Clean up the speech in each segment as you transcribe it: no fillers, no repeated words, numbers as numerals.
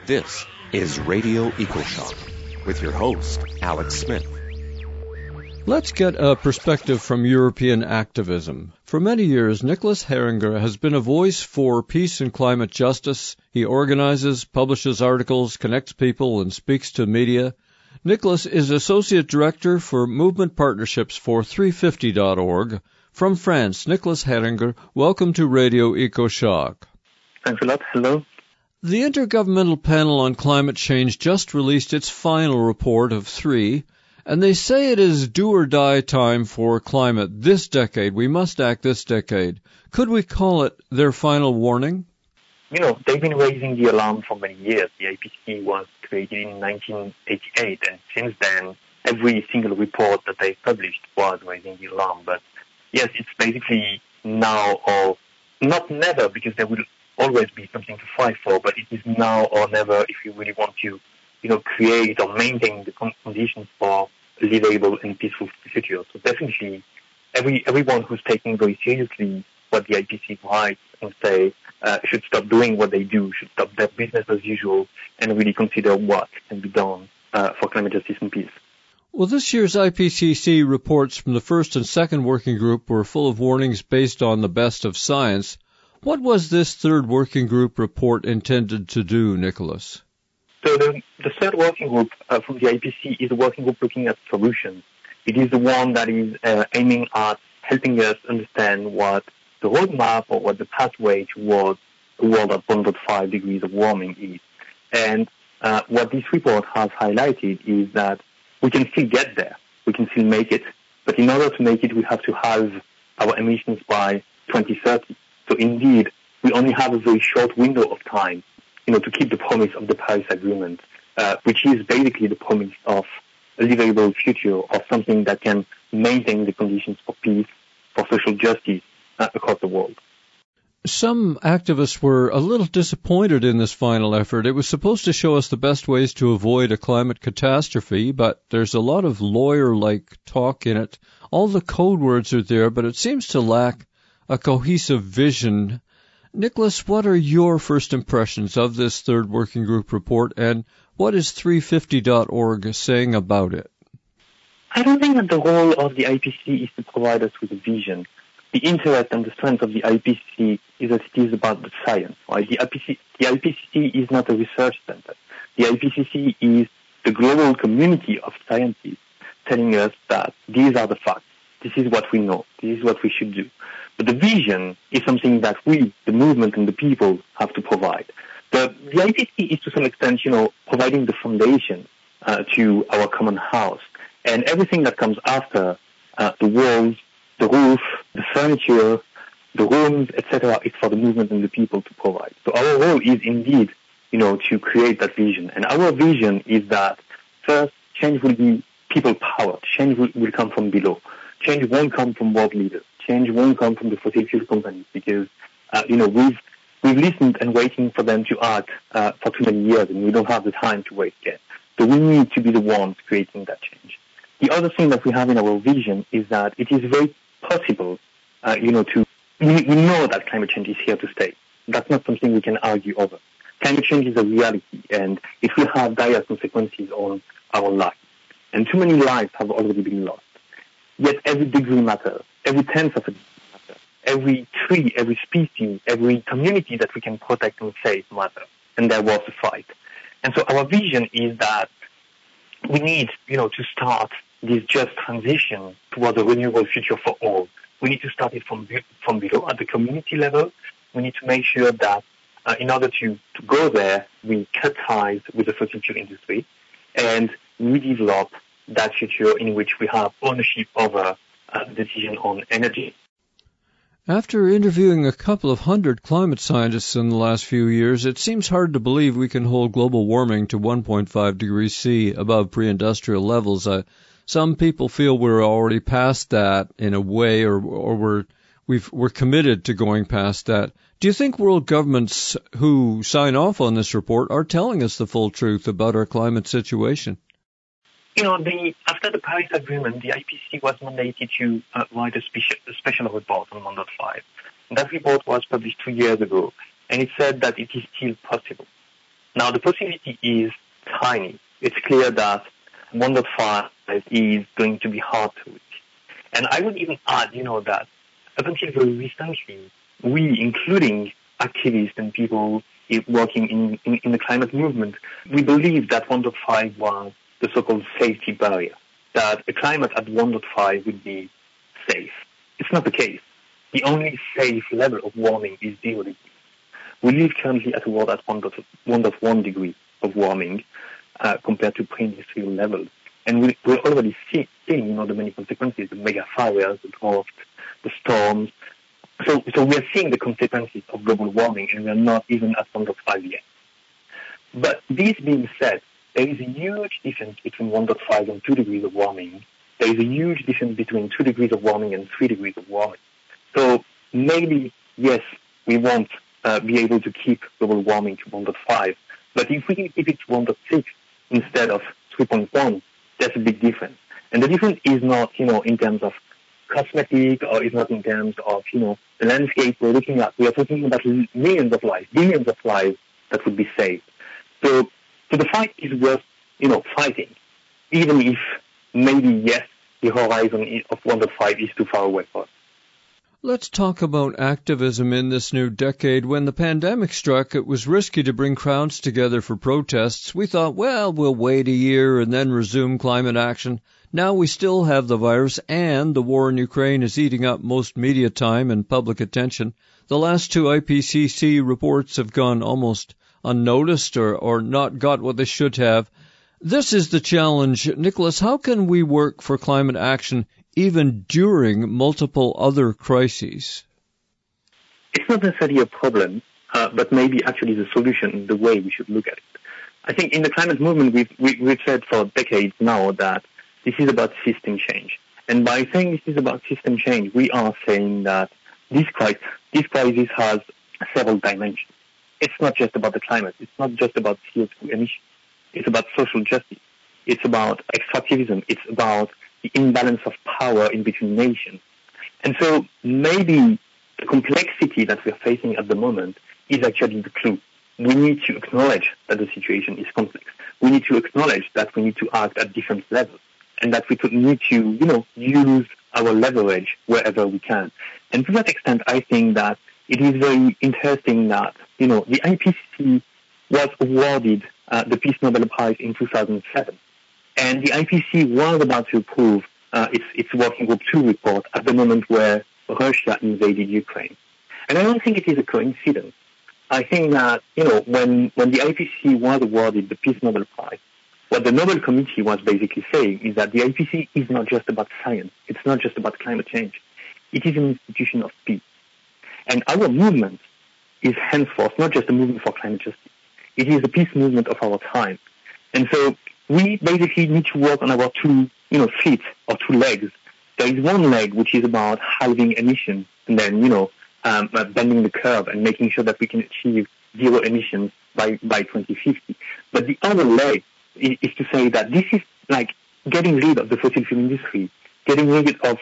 This is Radio EcoShock with your host, Alex Smith. Let's get a perspective from European activism. For many years, Nicholas Heringer has been a voice for peace and climate justice. He organizes, publishes articles, connects people, and speaks to media. Nicholas is Associate Director for Movement Partnerships for 350.org. From France, Nicholas Heringer, welcome to Radio EcoShock. Thanks a lot. Hello. The Intergovernmental Panel on Climate Change just released its final report of 3, and they say it is do-or-die time for climate this decade. We must act this decade. Could we call it their final warning? You know, they've been raising the alarm for many years. The IPCC was created in 1988, and since then, every single report that they published was raising the alarm. But yes, it's basically now or not never, because there will always be something to fight for, but it is now or never if you really want to, create or maintain the conditions for a livable and peaceful future. So definitely, everyone who's taking very seriously what the IPCC writes and say should stop doing what they do, should stop their business as usual, and really consider what can be done for climate justice and peace. Well, this year's IPCC reports from the first and second working group were full of warnings based on the best of science. What was this third working group report intended to do, Nicholas? So the third working group from the IPCC is a working group looking at solutions. It is the one that is aiming at helping us understand what the roadmap or what the pathway towards a world at 1.5 degrees of warming is. And what this report has highlighted is that we can still get there. We can still make it. But in order to make it, we have to halve our emissions by 2030. So indeed, we only have a very short window of time, to keep the promise of the Paris Agreement, which is basically the promise of a livable future, of something that can maintain the conditions for peace, for social justice across the world. Some activists were a little disappointed in this final effort. It was supposed to show us the best ways to avoid a climate catastrophe, but there's a lot of lawyer-like talk in it. All the code words are there, but it seems to lack a cohesive vision. Nicholas, what are your first impressions of this third working group report, and what is 350.org saying about it? I don't think that the role of the IPCC is to provide us with a vision. The interest and the strength of the IPCC is that it is about the science. Right? The IPCC is not a research center. The IPCC is the global community of scientists telling us that these are the facts. This is what we know. This is what we should do. But the vision is something that we, the movement and the people, have to provide. The IPCC is to some extent, providing the foundation to our common house. And everything that comes after, the walls, the roof, the furniture, the rooms, etc., is for the movement and the people to provide. So our role is indeed, to create that vision. And our vision is that, first, change will be people-powered. Change will come from below. Change won't come from world leaders. Change won't come from the fossil fuel companies because, we've listened and waiting for them to act for too many years, and we don't have the time to wait yet. So we need to be the ones creating that change. The other thing that we have in our vision is that it is very possible, we know that climate change is here to stay. That's not something we can argue over. Climate change is a reality, and it will have dire consequences on our lives. And too many lives have already been lost. Yet every degree matters, every tenth of a degree matters, every tree, every species, every community that we can protect and save matters, and there was a fight. And so our vision is that we need, to start this just transition towards a renewable future for all. We need to start it from below at the community level. We need to make sure that in order to go there, we cut ties with the fossil fuel industry and we develop that future in which we have ownership over the decision on energy. After interviewing a couple of hundred climate scientists in the last few years, it seems hard to believe we can hold global warming to 1.5 degrees C above pre-industrial levels. Some people feel we're already past that in a way, or we're committed to going past that. Do you think world governments who sign off on this report are telling us the full truth about our climate situation? After the Paris Agreement, the IPCC was mandated to write a special report on 1.5. That report was published 2 years ago, and it said that it is still possible. Now, the possibility is tiny. It's clear that 1.5 is going to be hard to reach. And I would even add, that up until very recently, we, including activists and people working in the climate movement, we believed that 1.5 was the so-called safety barrier, that a climate at 1.5 would be safe. It's not the case. The only safe level of warming is 0 degrees. We live currently at a world at 1.1 degree of warming compared to pre-industrial levels. And we're already seeing, the many consequences, the mega fires, the drought, the storms. So we're seeing the consequences of global warming, and we're not even at 1.5 yet. But this being said, there is a huge difference between 1.5 and 2 degrees of warming. There is a huge difference between 2 degrees of warming and 3 degrees of warming. So maybe, yes, we won't be able to keep global warming to 1.5, but if we can keep it to 1.6 instead of 3.1, that's a big difference. And the difference is not, in terms of cosmetic, or is not in terms of, the landscape we're looking at. We are talking about millions of lives, billions of lives that would be saved. So the fight is worth, fighting, even if maybe, yes, the horizon of 1.5 is too far away for us. Let's talk about activism in this new decade. When the pandemic struck, it was risky to bring crowds together for protests. We thought, well, we'll wait a year and then resume climate action. Now we still have the virus, and the war in Ukraine is eating up most media time and public attention. The last two IPCC reports have gone almost unnoticed or not got what they should have. This is the challenge. Nicholas, how can we work for climate action even during multiple other crises? It's not necessarily a problem, but maybe actually the solution, the way we should look at it. I think in the climate movement, we've said for decades now that this is about system change. And by saying this is about system change, we are saying that this crisis has several dimensions. It's not just about the climate. It's not just about CO2 emissions. It's about social justice. It's about extractivism. It's about the imbalance of power in between nations. And so maybe the complexity that we're facing at the moment is actually the clue. We need to acknowledge that the situation is complex. We need to acknowledge that we need to act at different levels, and that we need to, use our leverage wherever we can. And to that extent, I think that it is very interesting that, the IPCC was awarded the Peace Nobel Prize in 2007. And the IPCC was about to approve its Working Group 2 report at the moment where Russia invaded Ukraine. And I don't think it is a coincidence. I think that, when the IPCC was awarded the Peace Nobel Prize, what the Nobel Committee was basically saying is that the IPCC is not just about science. It's not just about climate change. It is an institution of peace. And our movement is henceforth not just a movement for climate justice. It is a peace movement of our time. And so we basically need to work on our two, feet or two legs. There is one leg which is about halving emissions and then, bending the curve and making sure that we can achieve zero emissions by 2050. But the other leg is to say that this is like getting rid of the fossil fuel industry, getting rid of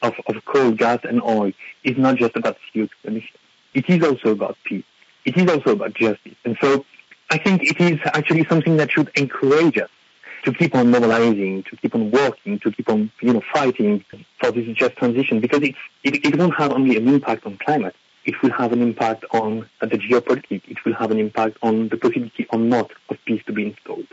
coal, gas, and oil is not just about CO2 emissions. It is also about peace. It is also about justice. And so I think it is actually something that should encourage us to keep on mobilizing, to keep on working, to keep on, fighting for this just transition, because it won't have only an impact on climate. It will have an impact on the geopolitics. It will have an impact on the possibility or not of peace to be installed.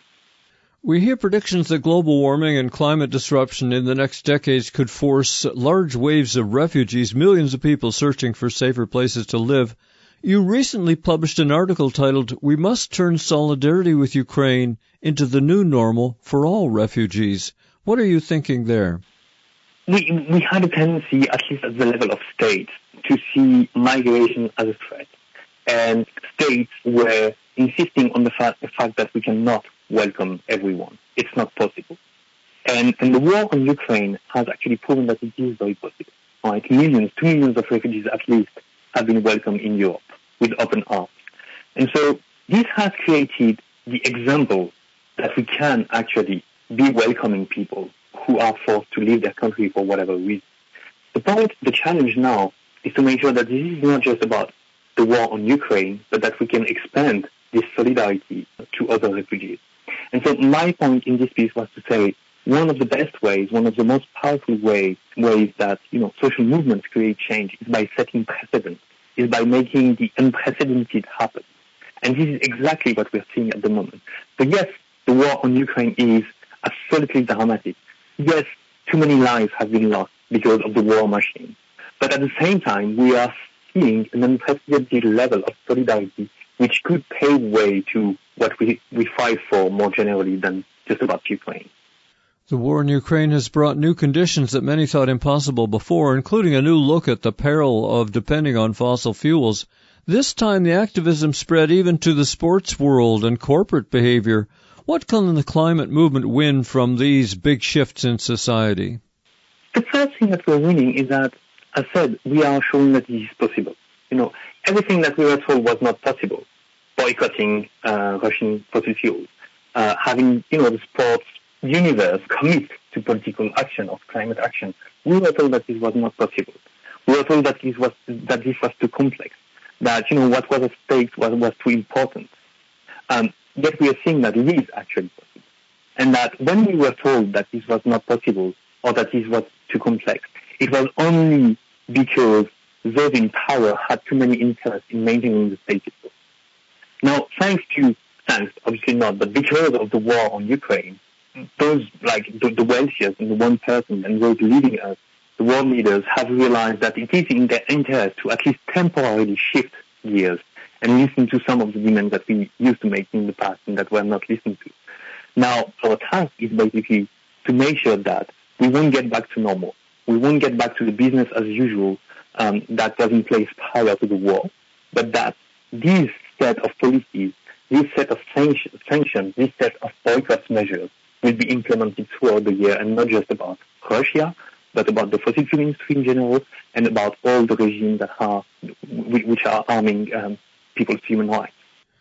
We hear predictions that global warming and climate disruption in the next decades could force large waves of refugees, millions of people searching for safer places to live. You recently published an article titled, "We Must Turn Solidarity with Ukraine into the New Normal for All Refugees." What are you thinking there? We had a tendency, at least at the level of states, to see migration as a threat. And states were insisting on the fact that we cannot welcome everyone. It's not possible. And the war on Ukraine has actually proven that it is very possible. Right? 2 millions of refugees at least have been welcomed in Europe with open arms. And so this has created the example that we can actually be welcoming people who are forced to leave their country for whatever reason. The challenge now is to make sure that this is not just about the war on Ukraine, but that we can expand this solidarity to other refugees. And so my point in this piece was to say one of the best ways, one of the most powerful ways that, social movements create change is by setting precedents, is by making the unprecedented happen. And this is exactly what we're seeing at the moment. So yes, the war on Ukraine is absolutely dramatic. Yes, too many lives have been lost because of the war machine. But at the same time, we are seeing an unprecedented level of solidarity which could pave way to what we fight for more generally than just about Ukraine. The war in Ukraine has brought new conditions that many thought impossible before, including a new look at the peril of depending on fossil fuels. This time the activism spread even to the sports world and corporate behavior. What can the climate movement win from these big shifts in society? The first thing that we're winning is that, as I said, we are showing that this is possible. Everything that we were told was not possible. Boycotting Russian fossil fuels, having, the sports universe commit to political action, of climate action. We were told that this was not possible. We were told that this was too complex, that, what was at stake was too important. Yet we are seeing that it is actually possible. And that when we were told that this was not possible or that this was too complex, it was only because those in power had too many interests in maintaining the status quo. Now, thanks, obviously not, but because of the war on Ukraine, those, the wealthiest and the 1% and those leading us, the world leaders, have realized that it is in their interest to at least temporarily shift gears and listen to some of the demands that we used to make in the past and that were not listened to. Now, our task is basically to make sure that we won't get back to normal. We won't get back to the business as usual that was in place prior to the war, but that this set of policies, this set of sanctions, this set of boycott measures will be implemented throughout the year, and not just about Russia, but about the fossil fuel industry in general, and about all the regimes which are harming people's human rights.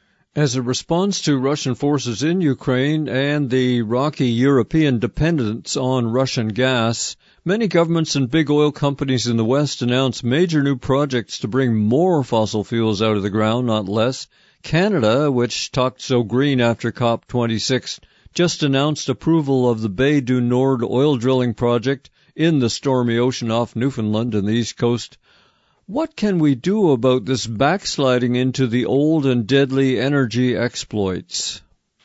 As a response to Russian forces in Ukraine and the rocky European dependence on Russian gas, many governments and big oil companies in the West announced major new projects to bring more fossil fuels out of the ground, not less. Canada, which talked so green after COP26, just announced approval of the Bay du Nord oil drilling project in the stormy ocean off Newfoundland and the East Coast. What can we do about this backsliding into the old and deadly energy exploits?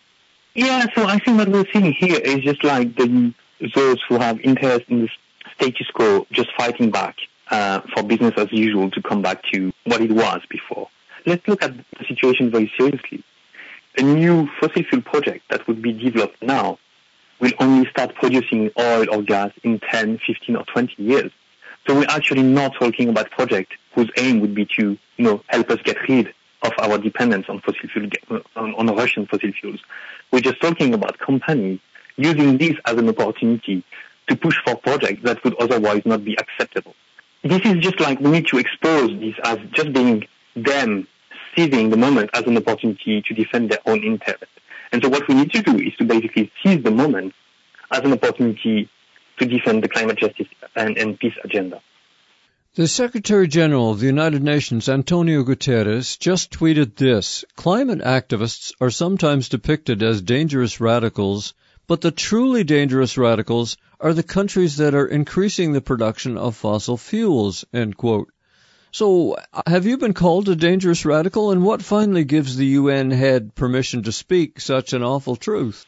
Yeah, so I think what we're seeing here is just like those who have interest in the status quo just fighting back for business as usual to come back to what it was before. Let's look at the situation very seriously. A new fossil fuel project that would be developed now will only start producing oil or gas in 10, 15 or 20 years. So we're actually not talking about projects whose aim would be to, help us get rid of our dependence on fossil fuel, on Russian fossil fuels. We're just talking about companies using this as an opportunity to push for projects that would otherwise not be acceptable. This is just like we need to expose this as just being them seizing the moment as an opportunity to defend their own interest. And so what we need to do is to basically seize the moment as an opportunity to defend the climate justice and peace agenda. The Secretary General of the United Nations, Antonio Guterres, just tweeted this: "Climate activists are sometimes depicted as dangerous radicals, but the truly dangerous radicals are the countries that are increasing the production of fossil fuels," end quote. So, have you been called a dangerous radical, and what finally gives the UN head permission to speak such an awful truth?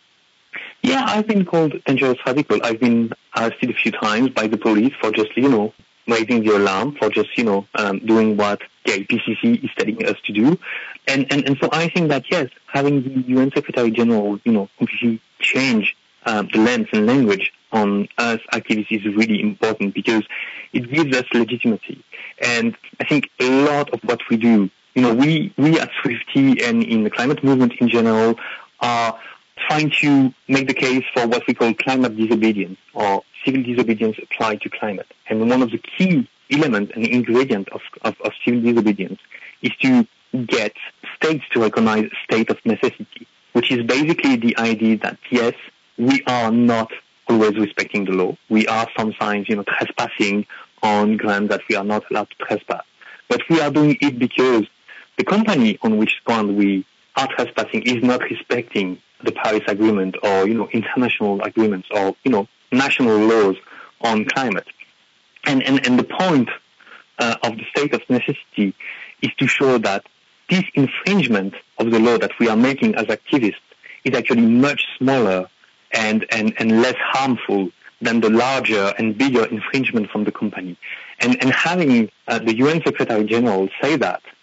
Yeah, I've been called dangerous radical. I've been arrested a few times by the police for just, raising the alarm, for just, doing what the IPCC is telling us to do. And so I think that, yes, having the UN Secretary General, completely change the lens and language on us activists is really important because it gives us legitimacy. And I think a lot of what we do, we at Swifty and in the climate movement in general are trying to make the case for what we call climate disobedience or civil disobedience applied to climate. And one of the key elements and ingredient of civil disobedience is to get states to recognize a state of necessity, which is basically the idea that, yes, we are not always respecting the law. We are sometimes, trespassing on ground that we are not allowed to trespass. But we are doing it because the company on which ground we are trespassing, is not respecting the Paris Agreement or, international agreements or, national laws on climate. And the point of the state of necessity is to show that this infringement of the law that we are making as activists is actually much smaller and less harmful than the larger and bigger infringement from the company. And having the UN Secretary General say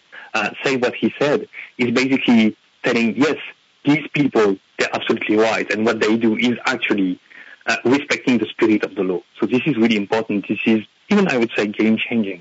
what he said, is basically telling, yes, these people, they're absolutely right, and what they do is actually respecting the spirit of the law. So this is really important. This is, even I would say, game-changing.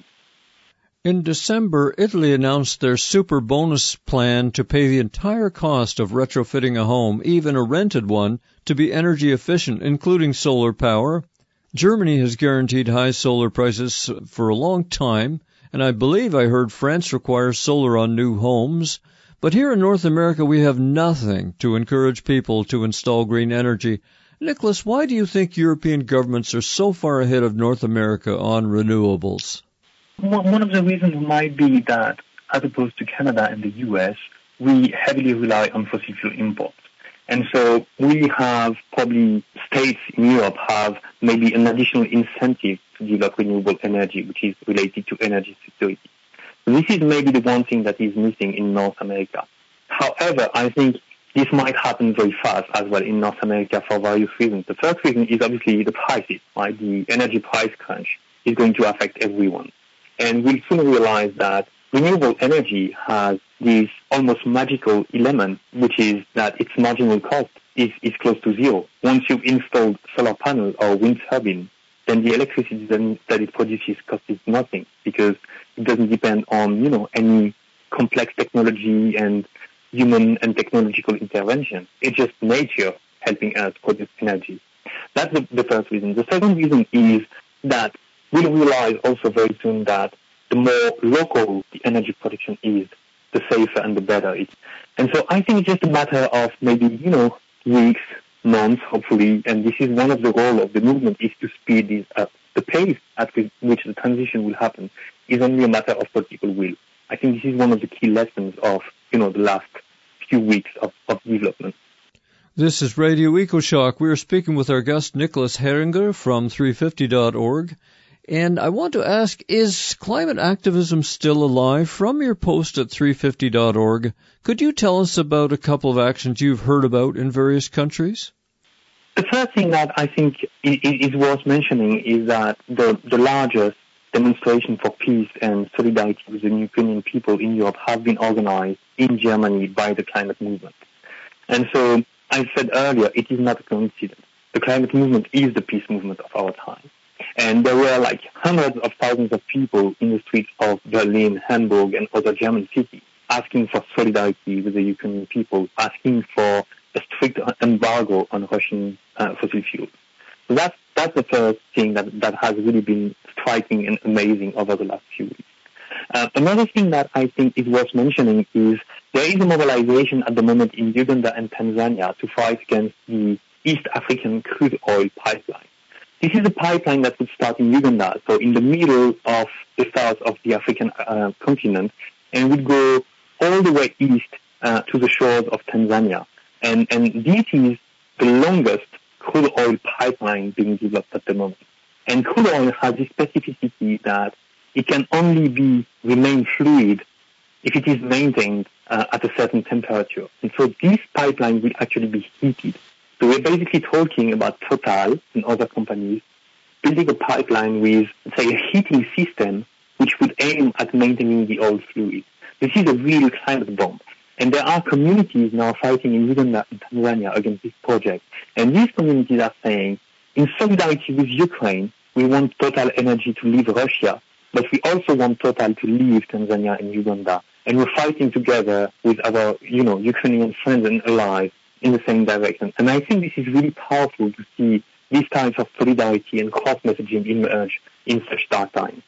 In December, Italy announced their super bonus plan to pay the entire cost of retrofitting a home, even a rented one, to be energy efficient, including solar power. Germany has guaranteed high solar prices for a long time, and I believe I heard France requires solar on new homes. But here in North America, we have nothing to encourage people to install green energy. Nicholas, why do you think European governments are so far ahead of North America on renewables? One of the reasons might be that, as opposed to Canada and the US, we heavily rely on fossil fuel imports. And so we have probably states in Europe have maybe an additional incentive to develop renewable energy, which is related to energy security. This is maybe the one thing that is missing in North America. However, I think this might happen very fast as well in North America for various reasons. The first reason is obviously the prices, right? The energy price crunch is going to affect everyone. And we'll soon realize that renewable energy has this almost magical element, which is that its marginal cost is close to zero. Once you've installed solar panel or wind turbine, then the electricity that it produces costs nothing, because it doesn't depend on, any complex technology and human and technological intervention. It's just nature helping us produce energy. That's the first reason. The second reason is that we'll realize also very soon that the more local the energy production is, the safer and the better it is. And so I think it's just a matter of maybe, weeks, months, hopefully, and this is one of the role of the movement, is to speed this up. The pace at which the transition will happen is only a matter of political will. I think this is one of the key lessons of, the last few weeks of development. This is Radio EcoShock. We are speaking with our guest, Nicholas Heringer from 350.org. And I want to ask, is climate activism still alive? From your post at 350.org, could you tell us about a couple of actions you've heard about in various countries? The first thing that I think is worth mentioning is that the largest demonstration for peace and solidarity with the Ukrainian people in Europe have been organized in Germany by the climate movement. And so, I said earlier, it is not a coincidence. The climate movement is the peace movement of our time. And there were hundreds of thousands of people in the streets of Berlin, Hamburg, and other German cities asking for solidarity with the Ukrainian people, asking for a strict embargo on Russian fossil fuels. So that's the first thing that has really been striking and amazing over the last few weeks. Another thing that I think is worth mentioning is there is a mobilization at the moment in Uganda and Tanzania to fight against the East African crude oil pipeline. This is a pipeline that would start in Uganda, so in the middle of the south of the African continent, and would go all the way east to the shores of Tanzania. And this is the longest crude oil pipeline being developed at the moment. And crude oil has this specificity that it can only remain fluid if it is maintained at a certain temperature. And so this pipeline will actually be heated. So we're basically talking about Total and other companies building a pipeline with, say, a heating system which would aim at maintaining the oil fluid. This is a real climate bomb. And there are communities now fighting in Uganda and Tanzania against this project. And these communities are saying, in solidarity with Ukraine, we want Total Energy to leave Russia, but we also want Total to leave Tanzania and Uganda. And we're fighting together with our, Ukrainian friends and allies in the same direction. And I think this is really powerful to see these types of solidarity and cross-messaging emerge in such dark times.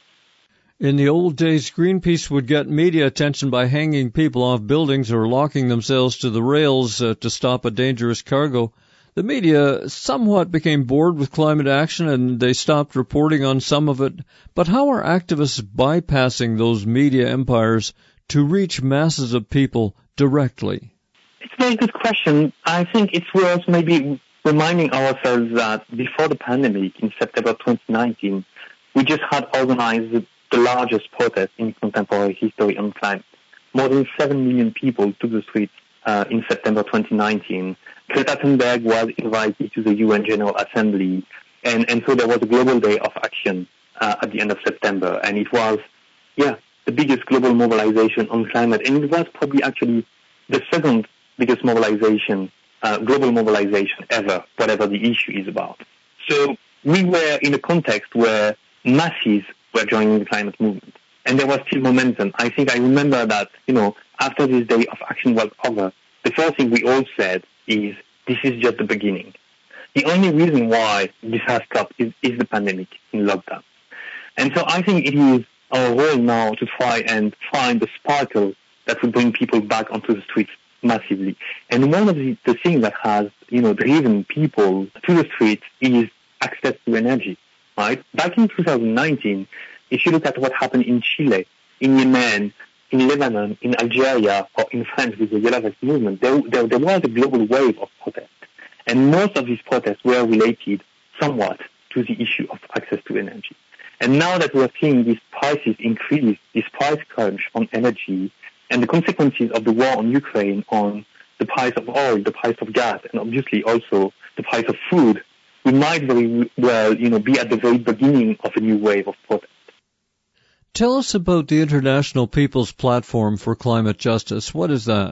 In the old days, Greenpeace would get media attention by hanging people off buildings or locking themselves to the rails to stop a dangerous cargo. The media somewhat became bored with climate action and they stopped reporting on some of it. But how are activists bypassing those media empires to reach masses of people directly? It's a very good question. I think it's worth maybe reminding ourselves that before the pandemic in September 2019, we just had organized the largest protest in contemporary history on climate. More than 7 million people took the streets in September 2019. Greta Thunberg was invited to the UN General Assembly, and so there was a global day of action at the end of September, and it was, the biggest global mobilization on climate, and it was probably actually the second biggest mobilization, global mobilization ever, whatever the issue is about. So we were in a context where masses were joining the climate movement, and there was still momentum. I think I remember that, after this day of action was over, the first thing we all said is, this is just the beginning. The only reason why this has stopped is the pandemic in lockdown. And so I think it is our role now to try and find the sparkle that will bring people back onto the streets massively. And one of the things that has, driven people to the streets is access to energy, right? Back in 2019, if you look at what happened in Chile, in Yemen, in Lebanon, in Algeria, or in France with the Yellow Vest movement, there was a global wave of protest. And most of these protests were related somewhat to the issue of access to energy. And now that we are seeing these prices increase, this price crunch on energy, and the consequences of the war on Ukraine on the price of oil, the price of gas, and obviously also the price of food, we might very well, be at the very beginning of a new wave of protest. Tell us about the International People's Platform for Climate Justice. What is that?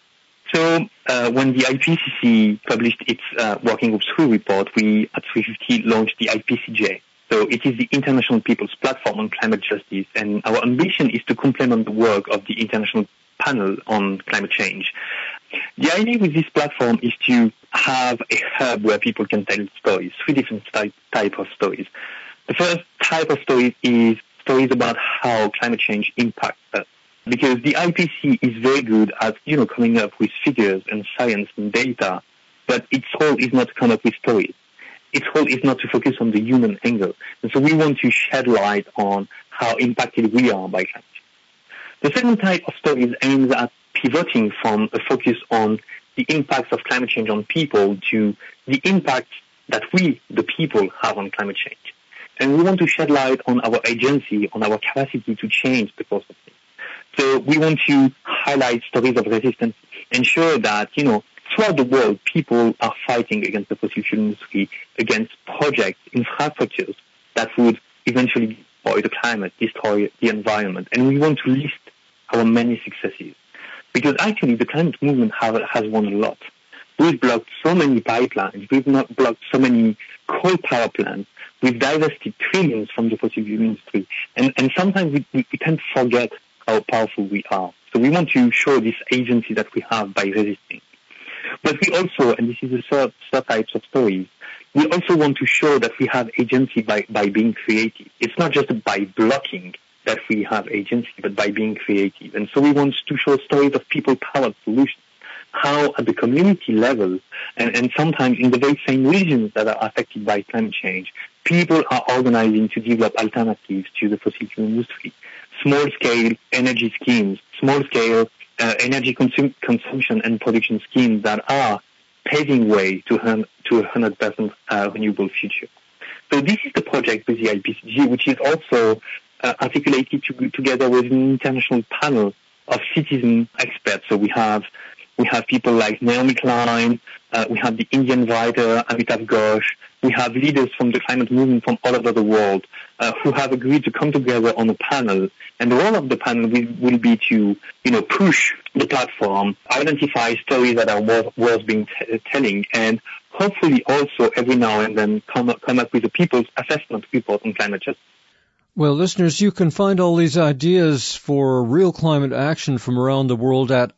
So when the IPCC published its Working Group 3 report, we at 350 launched the IPCJ. So it is the International People's Platform on Climate Justice, and our ambition is to complement the work of the International Panel on Climate Change. The idea with this platform is to have a hub where people can tell stories, 3 different types of stories. The first type of story is stories about how climate change impacts us. Because the IPCC is very good at, coming up with figures and science and data, but its role is not to come up with stories. Its role is not to focus on the human angle. And so we want to shed light on how impacted we are by climate change. The second type of stories aims at pivoting from a focus on the impacts of climate change on people to the impacts that we, the people, have on climate change. And we want to shed light on our agency, on our capacity to change the course of things. So we want to highlight stories of resistance, ensure that, throughout the world, people are fighting against the fossil fuel industry, against projects, infrastructures that would eventually destroy the climate, destroy the environment. And we want to list our many successes. Because actually the climate movement has won a lot. We've blocked so many pipelines, we've not blocked so many coal power plants, we've divested trillions from the fossil fuel industry. And sometimes we tend to forget how powerful we are. So we want to show this agency that we have by resisting. But we also, and this is the third types of stories, we also want to show that we have agency by being creative. It's not just by blocking that we have agency, but by being creative. And so we want to show stories of people-powered solutions, how at the community level, and sometimes in the very same regions that are affected by climate change, people are organizing to develop alternatives to the fossil fuel industry. Small-scale energy schemes, small-scale energy consumption and production schemes that are paving way to a 100% renewable future. So this is the project with the IPCG, which is also articulated together with an international panel of citizen experts. So we have people like Naomi Klein, we have the Indian writer Amitav Ghosh, we have leaders from the climate movement from all over the world who have agreed to come together on a panel. And the role of the panel will be to, push the platform, identify stories that are worth being telling, and hopefully also every now and then come up with a people's assessment report on climate justice. Well, listeners, you can find all these ideas for real climate action from around the world at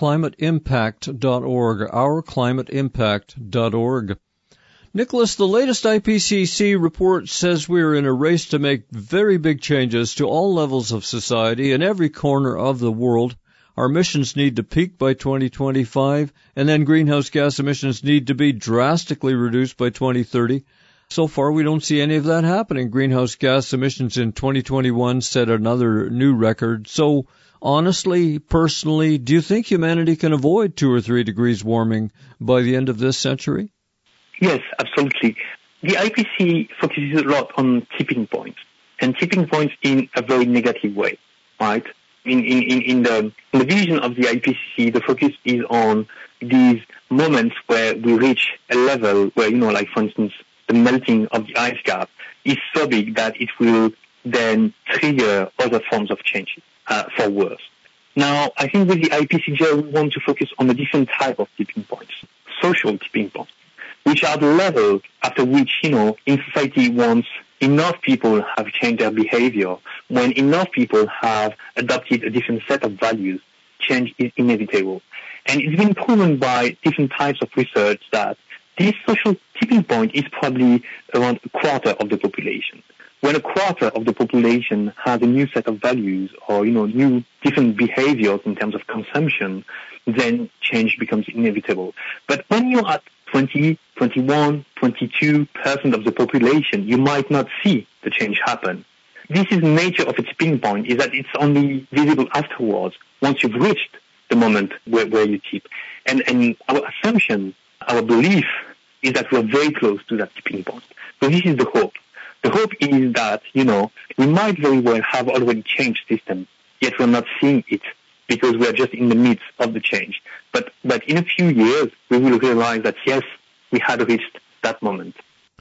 ourclimateimpact.org, ourclimateimpact.org. Nicholas, the latest IPCC report says we're in a race to make very big changes to all levels of society in every corner of the world. Our emissions need to peak by 2025, and then greenhouse gas emissions need to be drastically reduced by 2030. So far, we don't see any of that happening. Greenhouse gas emissions in 2021 set another new record. So Honestly, personally, do you think humanity can avoid 2 or 3 degrees warming by the end of this century? Yes, absolutely. The IPCC focuses a lot on tipping points, and tipping points in a very negative way, right? In the vision of the IPCC, the focus is on these moments where we reach a level where, like for instance, the melting of the ice cap is so big that it will then trigger other forms of change for worse. Now, I think with the IPCC, we want to focus on a different type of tipping points, social tipping points, which are the level after which, in society once enough people have changed their behavior, when enough people have adopted a different set of values, change is inevitable. And it's been proven by different types of research that this social tipping point is probably around a quarter of the population. When a quarter of the population has a new set of values or, new different behaviors in terms of consumption, then change becomes inevitable. But when you're at 20, 21, 22% of the population, you might not see the change happen. This is the nature of a tipping point, is that it's only visible afterwards, once you've reached the moment where you tip. And our assumption, our belief, is that we're very close to that tipping point. So this is the hope. The hope is that, we might very well have already changed systems, yet we're not seeing it because we're just in the midst of the change. But in a few years, we will realize that, yes, we had reached that moment.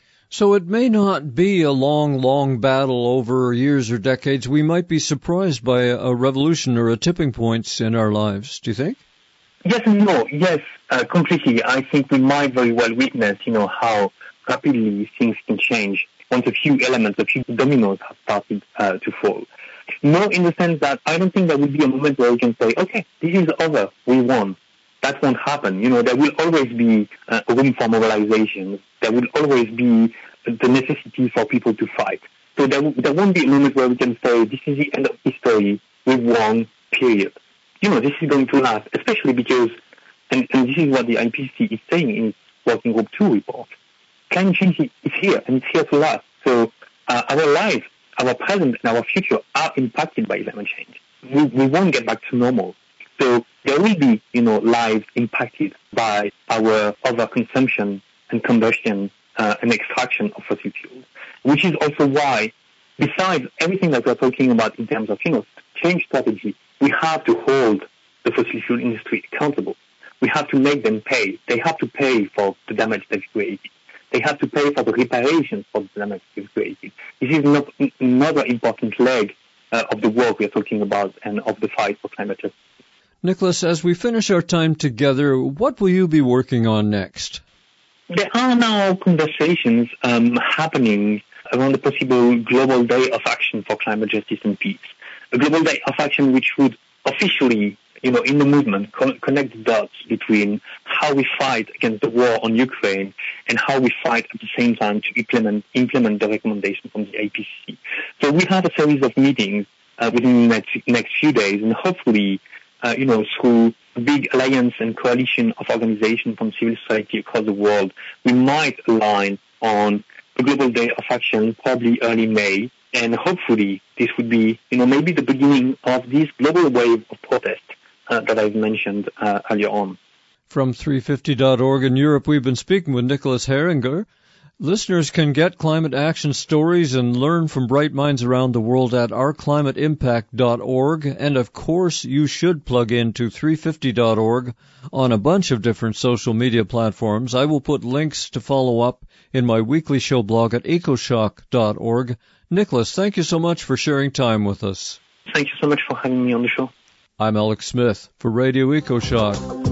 So it may not be a long, long battle over years or decades. We might be surprised by a revolution or a tipping point in our lives. Do you think? Yes and no. Yes, completely. I think we might very well witness, how rapidly things can change once a few elements, a few dominoes have started to fall. No, in the sense that I don't think there will be a moment where we can say, okay, this is over, we won. That won't happen. There will always be room for mobilization. There will always be the necessity for people to fight. So there won't be a moment where we can say, this is the end of history, we won, period. This is going to last, especially because, and this is what the IPCC is saying in its Working Group 2 report, climate change is here, and it's here to last. So our lives, our present and our future are impacted by climate change. We won't get back to normal. So there will be, lives impacted by our overconsumption and combustion and extraction of fossil fuels, which is also why, besides everything that we're talking about in terms of, change strategy, we have to hold the fossil fuel industry accountable. We have to make them pay. They have to pay for the damage they've created. They have to pay for the reparations for the damage they've created. This is another important leg of the work we're talking about and of the fight for climate justice. Nicholas, as we finish our time together, what will you be working on next? There are now conversations happening around the possible Global Day of Action for Climate Justice and Peace. A Global Day of Action which would officially, in the movement, connect the dots between how we fight against the war on Ukraine and how we fight at the same time to implement the recommendation from the IPCC. So we have a series of meetings within the next few days, and hopefully, through a big alliance and coalition of organizations from civil society across the world, we might align on a Global Day of Action, probably early May, and hopefully this would be, maybe the beginning of this global wave of protest that I've mentioned earlier on. From 350.org in Europe, we've been speaking with Nicholas Heringer. Listeners can get climate action stories and learn from bright minds around the world at ourclimateimpact.org. And of course, you should plug into 350.org on a bunch of different social media platforms. I will put links to follow up in my weekly show blog at ecoshock.org. Nicholas, thank you so much for sharing time with us. Thank you so much for having me on the show. I'm Alex Smith for Radio EcoShock.